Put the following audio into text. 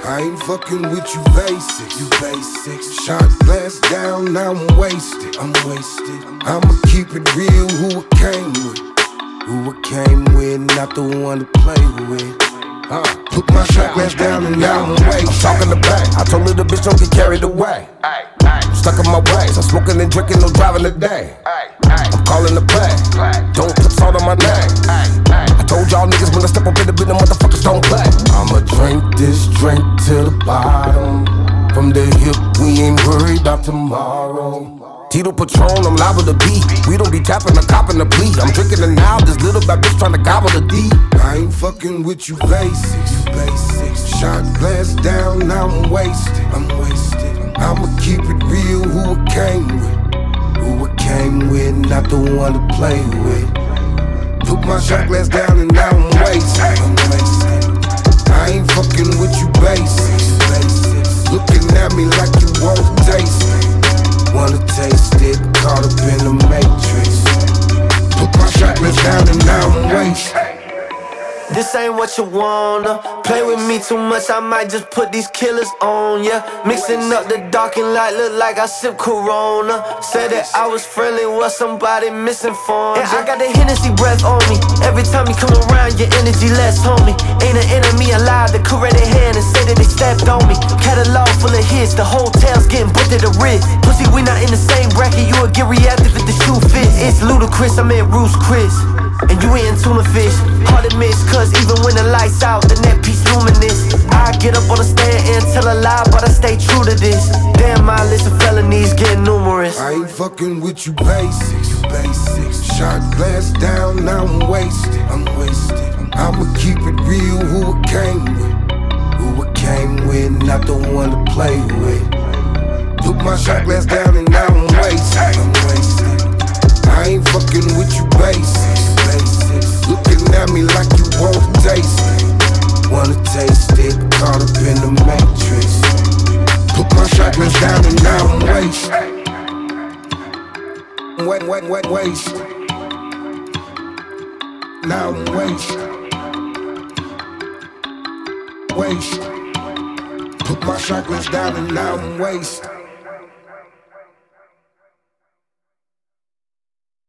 I ain't fucking with you basics. You basics. Shot glass down, now I'm wasted. I'ma keep it real, who it came with. Who it came with, not the one to play with. Put my shot glass down and now I'm wasted. I'm talking the back, I told her the bitch don't get carried away. I'm stuck in my ways, I'm smoking and drinking, no driving today. I'm calling the play, don't put salt on my name. I told y'all niggas when I step up in the building, motherfuckers don't play. I'ma drink this drink to the bottom. From the hip, we ain't worried about tomorrow. Tito Patron, I'm liable to be. We don't be tapping the cop in the plea. I'm drinking it now, this little bad bitch trying to gobble the D. I ain't fucking with you basics. Shot glass down, now I'm wasted. I'ma keep it real, who it came with. Who it came with, not the one to play with. Put my shot glass down and now I'm wasted. I ain't fucking with you basics. Looking at me like you won't taste it. Wanna taste it, caught up in the matrix. Put my shot glass down and now I'm wasted. This ain't what you wanna. Play with me too much, I might just put these killers on ya. Mixing up the dark and light, look like I sip Corona. Said that I was friendly, was somebody misinformed. And I got the Hennessy breath on me. Every time you come around, your energy less, homie. Ain't an enemy alive that could raise their hand and say that they stepped on me. Catalog full of hits, the hotel's getting booked at the wrist. Pussy, we not in the same bracket, you will get reactive if the shoe fits. It's ludicrous, I'm at Roost Chris. And you eating tuna fish, hard to miss, cause even when the lights out, the net piece luminous. I get up on the stand and tell a lie, but I stay true to this. Damn, my list of felonies getting numerous. I ain't fucking with you basics. Shot glass down, now I'm wasted. I'ma keep it real, who it came with. Who it came with, not the one to play with. Put my shot glass down and now I'm wasted. I ain't fucking with you basics. Looking at me like you won't taste it. Wanna taste it, caught up in the matrix. Put my shot glass down and now I'm wasted. Waste. Now I'm wasted. Put my shot glass down and now I'm wasted.